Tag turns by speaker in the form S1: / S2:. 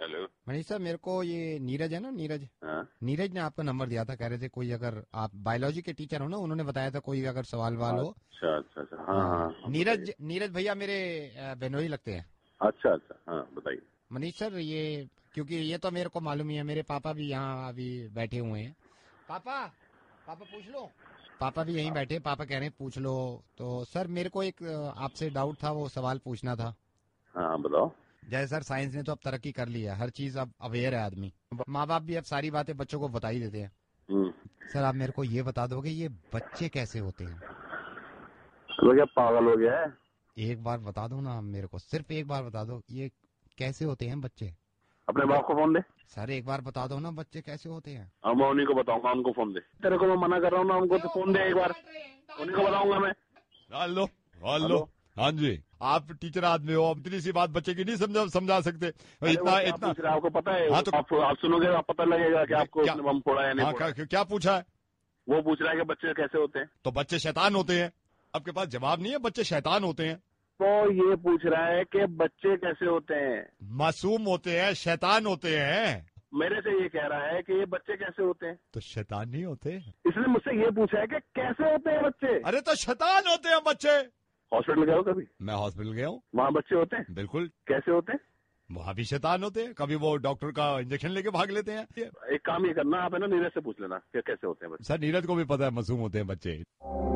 S1: Hello.
S2: Manish sir, मेरे को ये नीरज है ना, नीरज
S1: हाँ
S2: नीरज ने आपका नंबर दिया था। कह रहे थे कोई, अगर आप बायोलॉजी के टीचर हो ना, उन्होंने बताया था कोई अगर सवाल वाल हो।
S1: अच्छा अच्छा अच्छा। हाँ हाँ
S2: हाँ,
S1: हाँ, बताइए।
S2: नीरज नीरज भैया मेरे बहनोई लगते हैं।
S1: अच्छा अच्छा, हाँ बताइए।
S2: मनीष सर, ये क्योंकि ये तो मेरे को मालूम ही है, मेरे पापा भी यहाँ अभी बैठे हुए हैं। पापा, पापा पूछ लो। पापा भी यहीं बैठे, पापा कह रहे हैं पूछ लो। तो सर मेरे को एक आपसे डाउट था, वो सवाल पूछना था।
S1: हाँ बताओ।
S2: जैसे सर, साइंस ने तो अब तरक्की कर ली है, हर चीज अब अवेयर है आदमी। माँ बाप भी अब सारी बातें बच्चों को बता ही देते हैं।
S1: हम्म।
S2: सर आप मेरे को ये बता दोगे, ये बच्चे कैसे होते हैं?
S1: तो क्या पागल हो गया है?
S2: एक बार बता दो ना मेरे को, सिर्फ एक बार बता दो, ये कैसे होते हैं बच्चे?
S1: अपने बाप को फोन दे।
S2: सर एक बार बता दो ना, बच्चे कैसे होते हैं?
S1: अब मैं उन्हीं को बताऊंगा, उनको फोन दे। तेरे को मैं मना कर रहा हूँ ना, उनको तो फोन दे एक बार, उन्हीं को बताऊंगा मैं।
S3: Hello hello.
S1: हेलो।
S3: हाँ जी, आप टीचर आदमी हो, अब इतनी सी बात बच्चे की नहीं समझा सकते।
S1: अरे वो
S3: इतना
S1: क्या
S3: इतना।
S1: पूछ रहा है आपको पता है?
S3: हाँ तो
S1: आप सुनोगे, आप पता लगेगा कि आपको
S3: क्या?
S1: उसने बम फोड़ा या नहीं
S3: हाँ,
S1: फोड़ा।
S3: क्या पूछा है?
S1: वो पूछ रहा है कि बच्चे कैसे होते हैं।
S3: तो बच्चे शैतान होते हैं। आपके पास जवाब नहीं है, बच्चे शैतान होते हैं।
S1: तो ये पूछ रहा है कि बच्चे कैसे होते हैं।
S3: मासूम होते हैं, शैतान होते हैं।
S1: मेरे से ये कह रहा है कि ये बच्चे कैसे होते हैं।
S3: तो शैतान नहीं होते।
S1: इसने मुझसे ये पूछा है कि कैसे होते हैं बच्चे।
S3: अरे तो शैतान होते हैं बच्चे।
S1: हॉस्पिटल गए हो कभी?
S3: मैं हॉस्पिटल गया हूँ।
S1: वहाँ बच्चे होते हैं?
S3: बिल्कुल।
S1: कैसे होते हैं?
S3: वहाँ भी शैतान होते हैं, कभी वो डॉक्टर का इंजेक्शन लेके भाग लेते हैं।
S1: एक काम ये करना, आप है ना नीरज से पूछ लेना कि कैसे होते हैं बच्चे।
S3: सर नीरज को भी पता है मासूम होते हैं बच्चे।